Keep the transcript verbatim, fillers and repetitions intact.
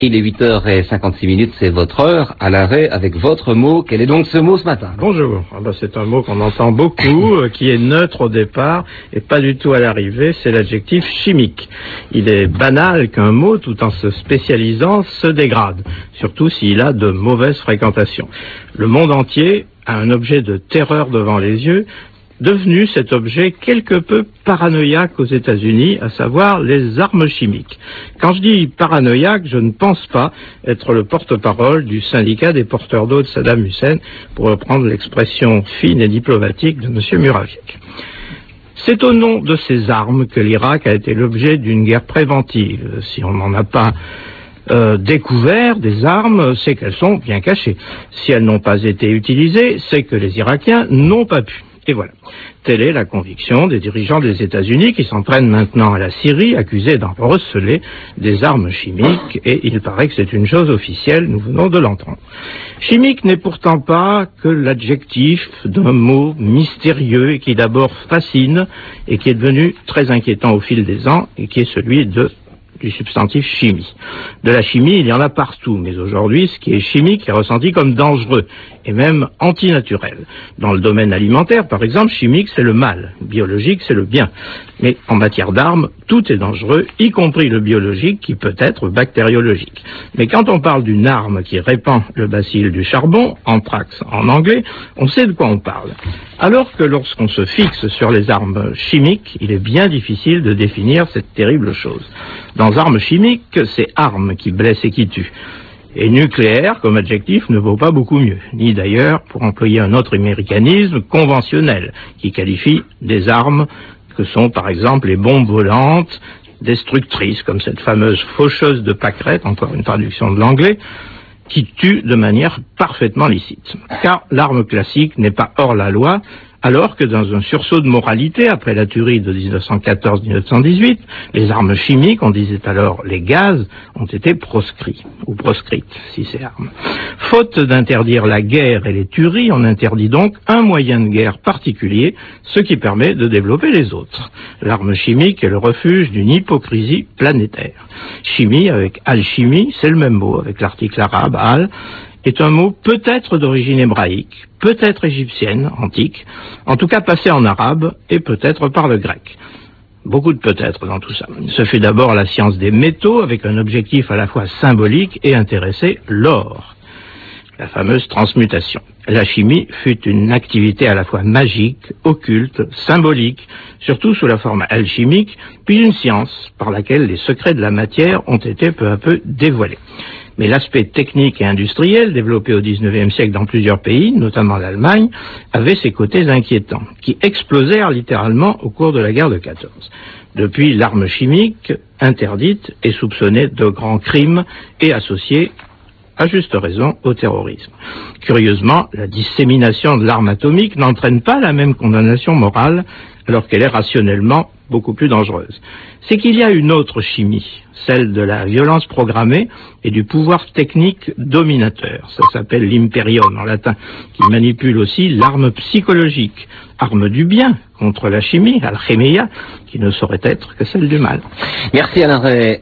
Il est huit heures cinquante-six minutes, c'est votre heure à l'arrêt avec votre mot. Quel est donc ce mot ce matin? Bonjour. Ah ben c'est un mot qu'on entend beaucoup, euh, qui est neutre au départ et pas du tout à l'arrivée, c'est l'adjectif chimique. Il est banal qu'un mot, tout en se spécialisant, se dégrade, surtout s'il a de mauvaises fréquentations. Le monde entier a un objet de terreur devant les yeux, devenu cet objet quelque peu paranoïaque aux États-Unis, à savoir les armes chimiques. Quand je dis paranoïaque, je ne pense pas être le porte-parole du syndicat des porteurs d'eau de Saddam Hussein, pour reprendre l'expression fine et diplomatique de M. Muraviec. C'est au nom de ces armes que l'Irak a été l'objet d'une guerre préventive. Si on n'en a pas Euh, découvert des armes, c'est qu'elles sont bien cachées. Si elles n'ont pas été utilisées, c'est que les Irakiens n'ont pas pu. Et voilà. Telle est la conviction des dirigeants des États-Unis qui s'en prennent maintenant à la Syrie, accusés d'en receler des armes chimiques, et il paraît que c'est une chose officielle, nous venons de l'entendre. Chimique n'est pourtant pas que l'adjectif d'un mot mystérieux et qui d'abord fascine et qui est devenu très inquiétant au fil des ans, et qui est celui de du substantif chimie. De la chimie, il y en a partout, mais aujourd'hui, ce qui est chimique est ressenti comme dangereux, et même antinaturel. Dans le domaine alimentaire, par exemple, chimique, c'est le mal, biologique, c'est le bien. Mais en matière d'armes, tout est dangereux, y compris le biologique, qui peut être bactériologique. Mais quand on parle d'une arme qui répand le bacille du charbon, anthrax en anglais, on sait de quoi on parle. Alors que lorsqu'on se fixe sur les armes chimiques, il est bien difficile de définir cette terrible chose. Dans armes chimiques, c'est armes qui blessent et qui tuent. Et nucléaire, comme adjectif, ne vaut pas beaucoup mieux. Ni d'ailleurs, pour employer un autre américanisme, conventionnel, qui qualifie des armes que sont par exemple les bombes volantes, destructrices, comme cette fameuse faucheuse de pâquerettes, encore une traduction de l'anglais, qui tue de manière parfaitement licite. Car l'arme classique n'est pas hors la loi, alors que dans un sursaut de moralité, après la tuerie de mille neuf cent quatorze mille neuf cent dix-huit, les armes chimiques, on disait alors les gaz, ont été proscrits, ou proscrites, si c'est armes. Faute d'interdire la guerre et les tueries, on interdit donc un moyen de guerre particulier, ce qui permet de développer les autres. L'arme chimique est le refuge d'une hypocrisie planétaire. Chimie avec alchimie, c'est le même mot, avec l'article arabe al, est un mot peut-être d'origine hébraïque, peut-être égyptienne, antique, en tout cas passé en arabe et peut-être par le grec. Beaucoup de peut-être dans tout ça. Ce fut d'abord la science des métaux avec un objectif à la fois symbolique et intéressé, l'or. La fameuse transmutation. La chimie fut une activité à la fois magique, occulte, symbolique, surtout sous la forme alchimique, puis une science par laquelle les secrets de la matière ont été peu à peu dévoilés. Mais l'aspect technique et industriel, développé au dix-neuvième siècle dans plusieurs pays, notamment l'Allemagne, avait ses côtés inquiétants, qui explosèrent littéralement au cours de la guerre de quatorze. Depuis, l'arme chimique, interdite, est soupçonnée de grands crimes et associée, à juste raison, au terrorisme. Curieusement, la dissémination de l'arme atomique n'entraîne pas la même condamnation morale, alors qu'elle est rationnellement beaucoup plus dangereuse. C'est qu'il y a une autre chimie, celle de la violence programmée et du pouvoir technique dominateur. Ça s'appelle l'imperium en latin, qui manipule aussi l'arme psychologique, arme du bien contre la chimie, alchimia, qui ne saurait être que celle du mal. Merci Alain Ray.